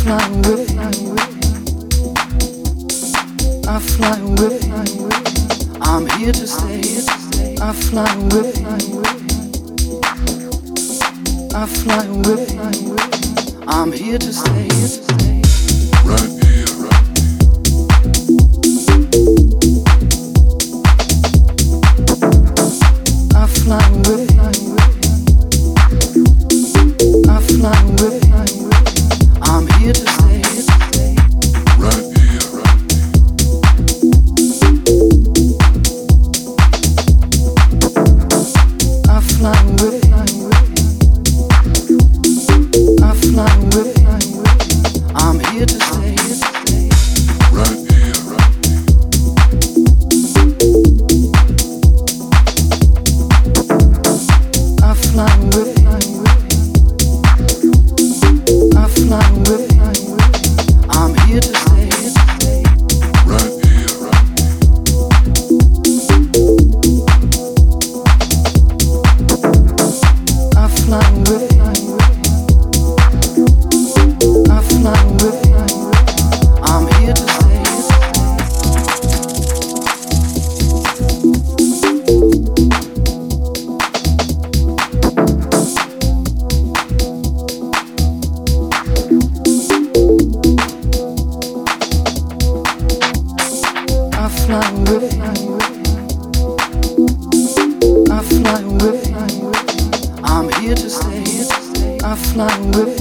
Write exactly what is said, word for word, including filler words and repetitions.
fly with you. I fly with you. I'm here to stay. I fly with you. I fly with you. I'm here to stay. Right here, right. I fly with you. I fly with you. I'm here to stay. Right here, right. I fly with you. I fly with you. I'm here to stay. Right here, right. I fly with you. I fly with you. I'm here to stay. Right here, right. I fly with you. I fly with you. I'm here to stay. I fly with you. I fly with you. I'm here to stay. I fly with you.